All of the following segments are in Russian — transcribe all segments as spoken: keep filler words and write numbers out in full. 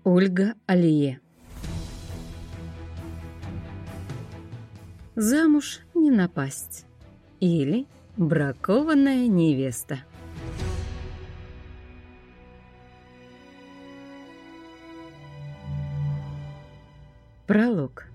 Ольга Алие. Замуж не напасть. Или бракованная невеста. Пролог.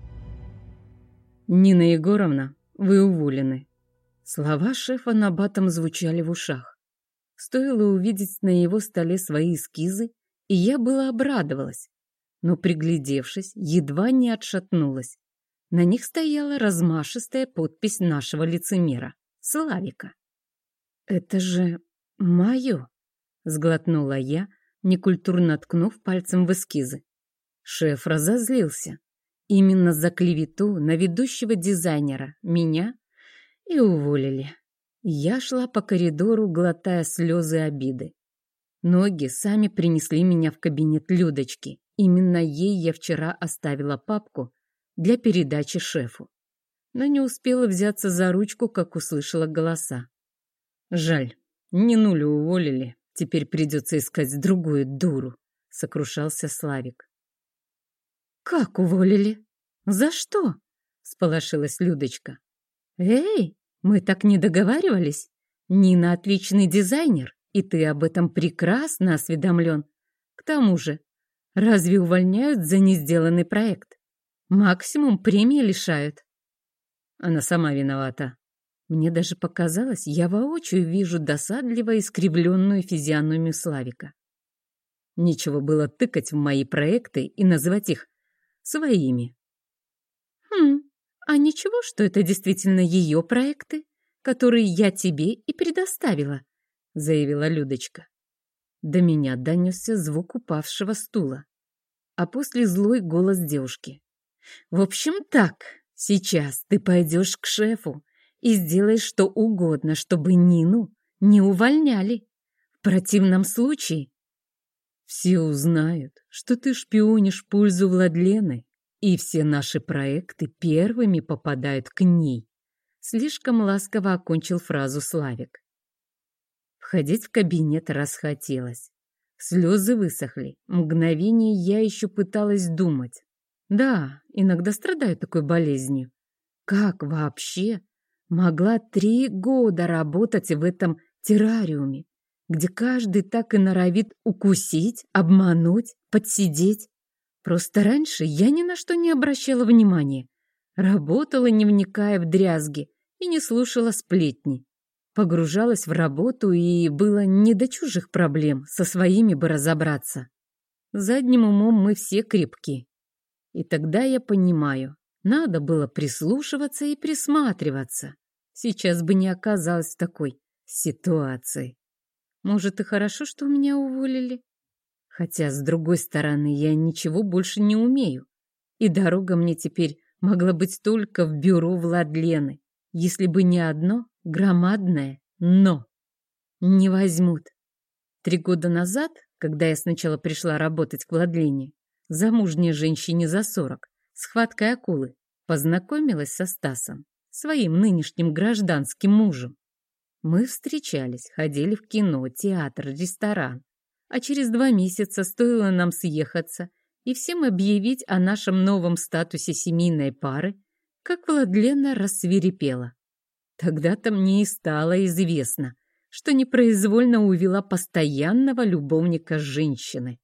Нина Егоровна, вы уволены. Слова шефа набатом звучали в ушах. Стоило увидеть на его столе свои эскизы, и я была обрадовалась, но, приглядевшись, едва не отшатнулась. На них стояла размашистая подпись нашего лицемера — Славика. «Это же мое!» — сглотнула я, некультурно ткнув пальцем в эскизы. Шеф разозлился. Именно за клевету на ведущего дизайнера меня и уволили. Я шла по коридору, глотая слезы обиды. Ноги сами принесли меня в кабинет Людочки. Именно ей я вчера оставила папку для передачи шефу. Но не успела взяться за ручку, как услышала голоса. «Жаль, Нинулю уволили. Теперь придется искать другую дуру», — сокрушался Славик. «Как уволили? За что?» — сполошилась Людочка. «Эй, мы так не договаривались. Нина отличный дизайнер, и ты об этом прекрасно осведомлен. К тому же, разве увольняют за несделанный проект? Максимум премии лишают». Она сама виновата. Мне даже показалось, я воочию вижу досадливо искривленную физиономию Славика. Нечего было тыкать в мои проекты и называть их своими. «Хм, а ничего, что это действительно ее проекты, которые я тебе и предоставила», — заявила Людочка. До меня донесся звук упавшего стула, а после злой голос девушки. «В общем так, сейчас ты пойдешь к шефу и сделаешь что угодно, чтобы Нину не увольняли. В противном случае все узнают, что ты шпионишь в пользу Владлены, и все наши проекты первыми попадают к ней», — слишком ласково окончил фразу Славик. Входить в кабинет расхотелось. Слезы высохли. Мгновение я еще пыталась думать. Да, иногда страдаю такой болезнью. Как вообще могла три года работать в этом террариуме, где каждый так и норовит укусить, обмануть, подсидеть? Просто раньше я ни на что не обращала внимания. Работала, не вникая в дрязги, и не слушала сплетни. Погружалась в работу, и было не до чужих проблем, со своими бы разобраться. Задним умом мы все крепки. И тогда я понимаю, надо было прислушиваться и присматриваться. Сейчас бы не оказалась в такой ситуации. Может, и хорошо, что меня уволили? Хотя, с другой стороны, я ничего больше не умею. И дорога мне теперь могла быть только в бюро Владлены, если бы не одно громадное «но». Не возьмут. Три года назад, когда я сначала пришла работать к Владлене, замужней женщине за сорок, схваткой акулы, познакомилась со Стасом, своим нынешним гражданским мужем. Мы встречались, ходили в кино, театр, ресторан. А через два месяца стоило нам съехаться и всем объявить о нашем новом статусе семейной пары, как Владлена рассвирепела. Тогда-то мне и стало известно, что непроизвольно увела постоянного любовника женщины.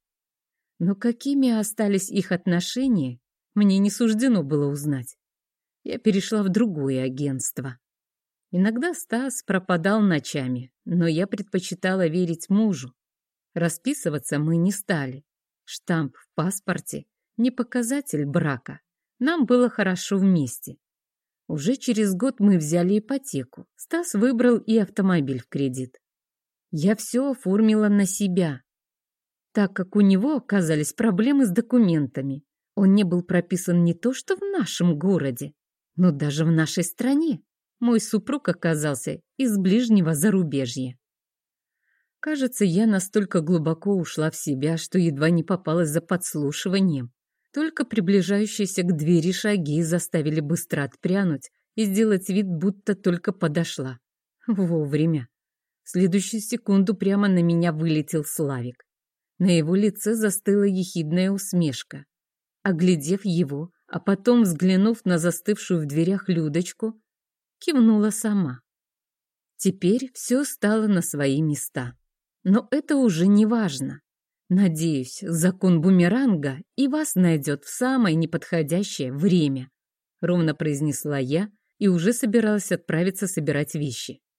Но какими остались их отношения, мне не суждено было узнать. Я перешла в другое агентство. Иногда Стас пропадал ночами, но я предпочитала верить мужу. Расписываться мы не стали. Штамп в паспорте — не показатель брака. Нам было хорошо вместе. Уже через год мы взяли ипотеку. Стас выбрал и автомобиль в кредит. Я все оформила на себя, так как у него оказались проблемы с документами. Он не был прописан не то что в нашем городе, но даже в нашей стране. Мой супруг оказался из ближнего зарубежья. Кажется, я настолько глубоко ушла в себя, что едва не попалась за подслушиванием. Только приближающиеся к двери шаги заставили быстро отпрянуть и сделать вид, будто только подошла. Вовремя. В следующую секунду прямо на меня вылетел Славик. На его лице застыла ехидная усмешка. Оглядев его, а потом взглянув на застывшую в дверях Людочку, кивнула сама. Теперь все стало на свои места. Но это уже не важно. Надеюсь, закон бумеранга и вас найдет в самое неподходящее время, ровно произнесла я и уже собиралась отправиться собирать вещи.